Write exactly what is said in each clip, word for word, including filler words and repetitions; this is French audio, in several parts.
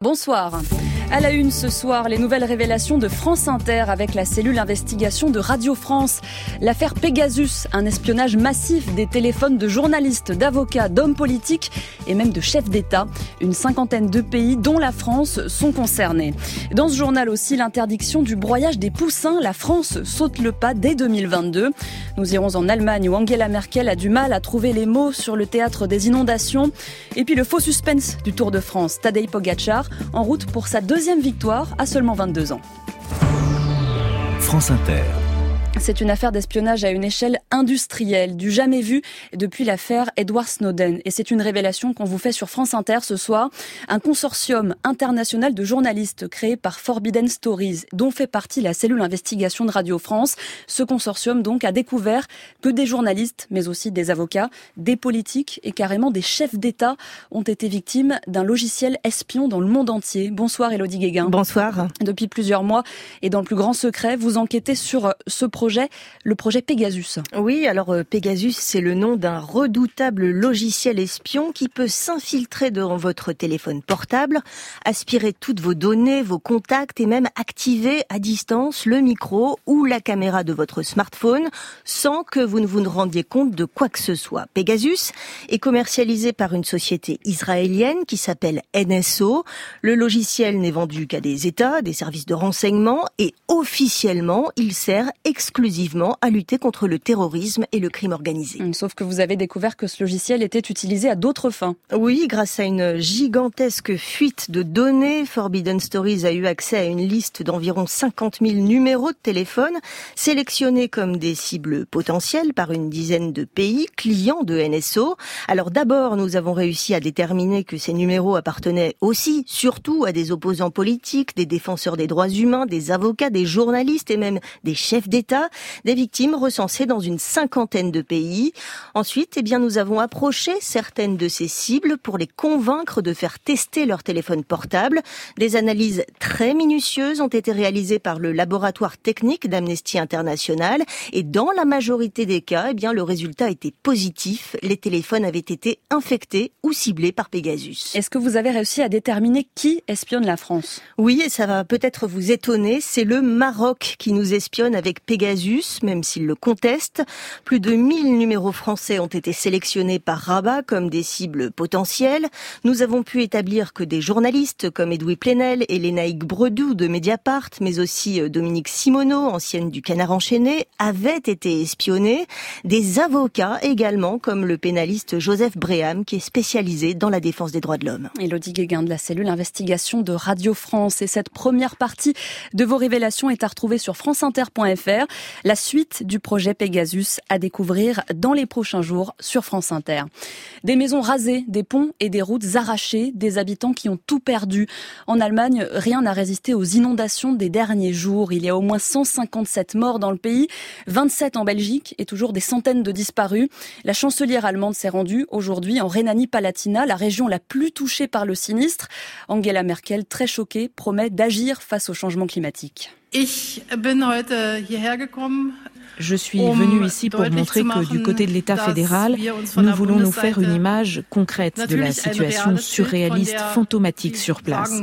Bonsoir. À la une ce soir, les nouvelles révélations de France Inter avec la cellule investigation de Radio France. L'affaire Pegasus, un espionnage massif des téléphones de journalistes, d'avocats, d'hommes politiques et même de chefs d'État. Une cinquantaine de pays, dont la France, sont concernés. Dans ce journal aussi, l'interdiction du broyage des poussins. La France saute le pas dès deux mille vingt-deux. Nous irons en Allemagne où Angela Merkel a du mal à trouver les mots sur le théâtre des inondations. Et puis le faux suspense du Tour de France. Tadej Pogačar en route pour sa deuxième Deuxième victoire à seulement vingt-deux ans. France Inter. C'est une affaire d'espionnage à une échelle industrielle, du jamais vu depuis l'affaire Edward Snowden. Et c'est une révélation qu'on vous fait sur France Inter ce soir. Un consortium international de journalistes créé par Forbidden Stories, dont fait partie la cellule investigation de Radio France. Ce consortium donc a découvert que des journalistes, mais aussi des avocats, des politiques et carrément des chefs d'État ont été victimes d'un logiciel espion dans le monde entier. Bonsoir Élodie Guéguin. Bonsoir. Depuis plusieurs mois et dans le plus grand secret, vous enquêtez sur ce projet. Projet, le projet Pegasus. Oui, alors euh, Pegasus, c'est le nom d'un redoutable logiciel espion qui peut s'infiltrer dans votre téléphone portable, aspirer toutes vos données, vos contacts et même activer à distance le micro ou la caméra de votre smartphone sans que vous ne vous rendiez compte de quoi que ce soit. Pegasus est commercialisé par une société israélienne qui s'appelle N S O. Le logiciel n'est vendu qu'à des États, des services de renseignement et officiellement, il sert exclusivement exclusivement à lutter contre le terrorisme et le crime organisé. Sauf que vous avez découvert que ce logiciel était utilisé à d'autres fins. Oui, grâce à une gigantesque fuite de données, Forbidden Stories a eu accès à une liste d'environ cinquante mille numéros de téléphone sélectionnés comme des cibles potentielles par une dizaine de pays clients de N S O. Alors d'abord, nous avons réussi à déterminer que ces numéros appartenaient aussi, surtout, à des opposants politiques, des défenseurs des droits humains, des avocats, des journalistes et même des chefs d'État. Des victimes recensées dans une cinquantaine de pays. Ensuite, eh bien, nous avons approché certaines de ces cibles pour les convaincre de faire tester leur téléphone portable. Des analyses très minutieuses ont été réalisées par le laboratoire technique d'Amnesty International et dans la majorité des cas, eh bien, le résultat était positif. Les téléphones avaient été infectés ou ciblés par Pegasus. Est-ce que vous avez réussi à déterminer qui espionne la France ? Oui, et ça va peut-être vous étonner, c'est le Maroc qui nous espionne avec Pegasus. Même s'il le conteste. Plus de mille numéros français ont été sélectionnés par Rabat comme des cibles potentielles. Nous avons pu établir que des journalistes comme Edoui Plenel et Lénaïque Bredou de Mediapart, mais aussi Dominique Simoneau, ancienne du Canard enchaîné, avaient été espionnés. Des avocats également, comme le pénaliste Joseph Bréham, qui est spécialisé dans la défense des droits de l'homme. Élodie Guéguin de la cellule investigation de Radio France. Et cette première partie de vos révélations est à retrouver sur franceinter point f r. La suite du projet Pegasus à découvrir dans les prochains jours sur France Inter. Des maisons rasées, des ponts et des routes arrachées, des habitants qui ont tout perdu. En Allemagne, rien n'a résisté aux inondations des derniers jours. Il y a au moins cent cinquante-sept morts dans le pays, vingt-sept en Belgique et toujours des centaines de disparus. La chancelière allemande s'est rendue aujourd'hui en Rhénanie-Palatinat, la région la plus touchée par le sinistre. Angela Merkel, très choquée, promet d'agir face au changement climatique. Je suis venue ici pour montrer que du côté de l'État fédéral, nous voulons nous faire une image concrète de la situation surréaliste, fantomatique sur place.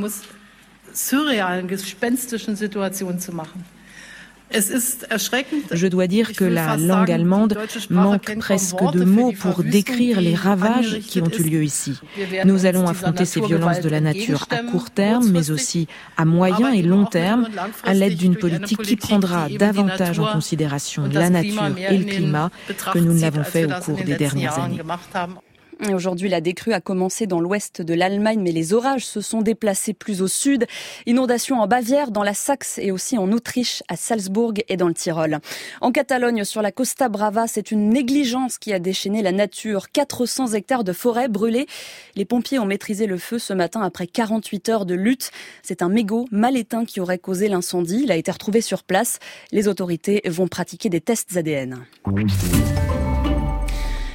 Je dois dire que la langue allemande manque presque de mots pour décrire les ravages qui ont eu lieu ici. Nous allons affronter ces violences de la nature à court terme, mais aussi à moyen et long terme, à l'aide d'une politique qui prendra davantage en considération la nature et le climat que nous ne l'avons fait au cours des dernières années. Et aujourd'hui, la décrue a commencé dans l'ouest de l'Allemagne, mais les orages se sont déplacés plus au sud. Inondations en Bavière, dans la Saxe et aussi en Autriche, à Salzbourg et dans le Tyrol. En Catalogne, sur la Costa Brava, c'est une négligence qui a déchaîné la nature. quatre cents hectares de forêt brûlés. Les pompiers ont maîtrisé le feu ce matin après quarante-huit heures de lutte. C'est un mégot mal éteint qui aurait causé l'incendie. Il a été retrouvé sur place. Les autorités vont pratiquer des tests A D N.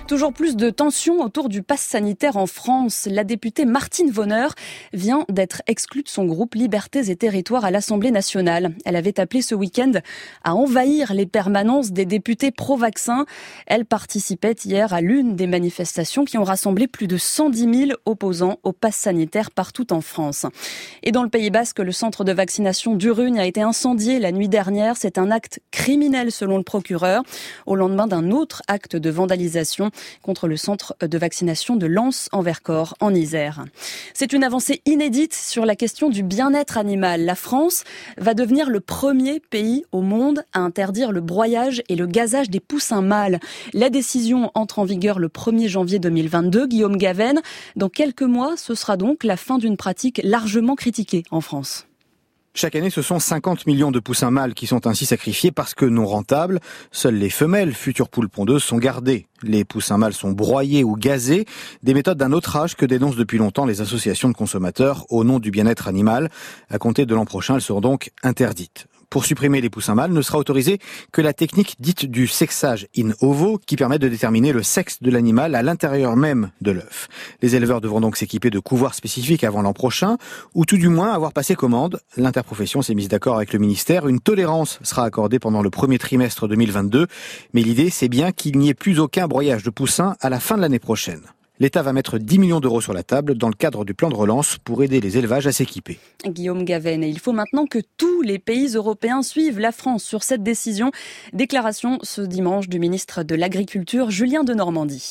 Toujours plus de tensions autour du pass sanitaire en France. La députée Martine Vonner vient d'être exclue de son groupe Libertés et Territoires à l'Assemblée nationale. Elle avait appelé ce week-end à envahir les permanences des députés pro-vaccin. Elle participait hier à l'une des manifestations qui ont rassemblé plus de cent dix mille opposants au pass sanitaire partout en France. Et dans le Pays Basque, le centre de vaccination d'Urugne a été incendié la nuit dernière. C'est un acte criminel selon le procureur, au lendemain d'un autre acte de vandalisation contre le centre de vaccination de Lens en Vercors, en Isère. C'est une avancée inédite sur la question du bien-être animal. La France va devenir le premier pays au monde à interdire le broyage et le gazage des poussins mâles. La décision entre en vigueur le premier janvier deux mille vingt-deux. Guillaume Gaven, dans quelques mois, ce sera donc la fin d'une pratique largement critiquée en France. Chaque année, ce sont cinquante millions de poussins mâles qui sont ainsi sacrifiés parce que non rentables. Seules les femelles, futures poules pondeuses, sont gardées. Les poussins mâles sont broyés ou gazés, des méthodes d'un autre âge que dénoncent depuis longtemps les associations de consommateurs au nom du bien-être animal. À compter de l'an prochain, elles seront donc interdites. Pour supprimer les poussins mâles, ne sera autorisée que la technique dite du sexage in ovo, qui permet de déterminer le sexe de l'animal à l'intérieur même de l'œuf. Les éleveurs devront donc s'équiper de couvoirs spécifiques avant l'an prochain, ou tout du moins avoir passé commande. L'interprofession s'est mise d'accord avec le ministère. Une tolérance sera accordée pendant le premier trimestre deux mille vingt-deux. Mais l'idée, c'est bien qu'il n'y ait plus aucun broyage de poussins à la fin de l'année prochaine. L'État va mettre dix millions d'euros sur la table dans le cadre du plan de relance pour aider les élevages à s'équiper. Guillaume Gaven, et il faut maintenant que tous les pays européens suivent la France sur cette décision. Déclaration ce dimanche du ministre de l'Agriculture, Julien Denormandie.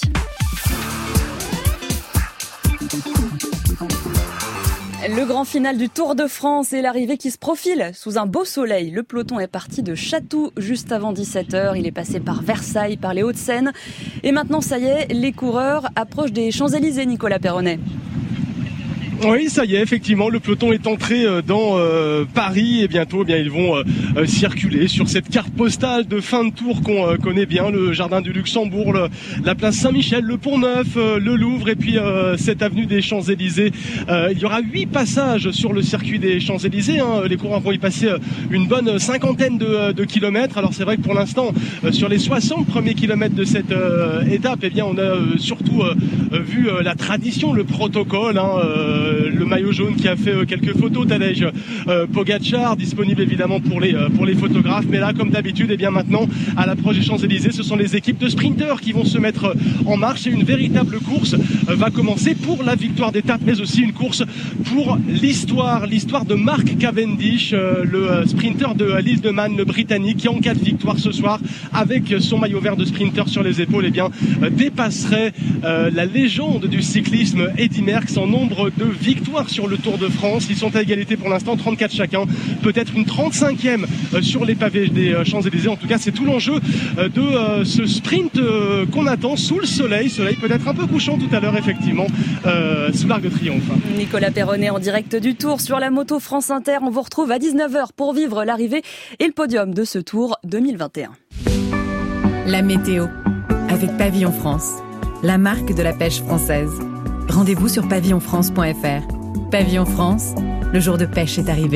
Le grand final du Tour de France et l'arrivée qui se profile sous un beau soleil. Le peloton est parti de Chatou juste avant dix-sept heures. Il est passé par Versailles, par les Hauts-de-Seine. Et maintenant, ça y est, les coureurs approchent des Champs-Élysées, Nicolas Perronnet. Oui, ça y est, effectivement, le peloton est entré dans euh, Paris et bientôt, eh bien, ils vont euh, circuler sur cette carte postale de fin de tour qu'on euh, connaît bien, le Jardin du Luxembourg, le, la place Saint-Michel, le Pont-Neuf, euh, le Louvre et puis euh, cette avenue des Champs-Élysées. Euh, il y aura huit passages sur le circuit des Champs-Élysées. Hein. Les coureurs vont y passer une bonne cinquantaine de, de kilomètres. Alors c'est vrai que pour l'instant, euh, sur les soixante premiers kilomètres de cette euh, étape, eh bien, on a euh, surtout euh, vu euh, la tradition, le protocole. Hein, euh, le maillot jaune qui a fait euh, quelques photos, Tadej euh, Pogacar, disponible évidemment pour les, euh, pour les photographes. Mais là, comme d'habitude, et eh bien maintenant, à l'approche des Champs-Élysées, ce sont les équipes de sprinteurs qui vont se mettre en marche et une véritable course euh, va commencer pour la victoire d'étape, mais aussi une course pour l'histoire, l'histoire de Mark Cavendish, euh, le euh, sprinter de euh, l'île de Man, le Britannique, qui en cas de victoire ce soir, avec son maillot vert de sprinter sur les épaules, et eh bien euh, dépasserait euh, la légende du cyclisme Eddy Merckx en nombre de victoires sur le Tour de France. Ils sont à égalité pour l'instant, trente-quatre chacun, peut-être une trente-cinquième sur les pavés des Champs-Élysées. En tout cas, c'est tout l'enjeu de ce sprint qu'on attend sous le soleil, soleil peut-être un peu couchant tout à l'heure, effectivement, euh, sous l'Arc de Triomphe. Nicolas Perronnet en direct du Tour sur la moto France Inter. On vous retrouve à dix-neuf heures pour vivre l'arrivée et le podium de ce Tour deux mille vingt et un. La météo, avec Pavillon France, la marque de la pêche française. Rendez-vous sur pavillon france point f r. Pavillon France, le jour de pêche est arrivé.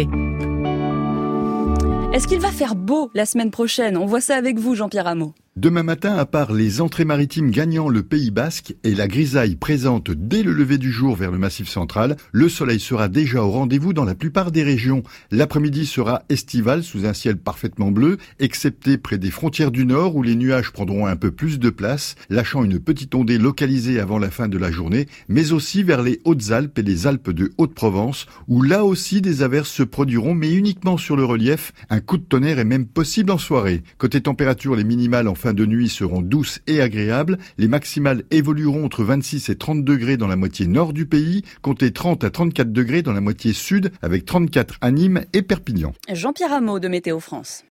Est-ce qu'il va faire beau la semaine prochaine ? On voit ça avec vous, Jean-Pierre Rameau. Demain matin, à part les entrées maritimes gagnant le Pays Basque et la grisaille présente dès le lever du jour vers le Massif central, le soleil sera déjà au rendez-vous dans la plupart des régions. L'après-midi sera estival sous un ciel parfaitement bleu, excepté près des frontières du nord où les nuages prendront un peu plus de place, lâchant une petite ondée localisée avant la fin de la journée, mais aussi vers les Hautes-Alpes et les Alpes de Haute-Provence, où là aussi des averses se produiront, mais uniquement sur le relief. Un coup de tonnerre est même possible en soirée. Côté température, les minimales en fin de nuit seront douces et agréables. Les maximales évolueront entre vingt-six et trente degrés dans la moitié nord du pays, comptez trente à trente-quatre degrés dans la moitié sud, avec trente-quatre à Nîmes et Perpignan. Jean-Pierre Rameau de Météo France.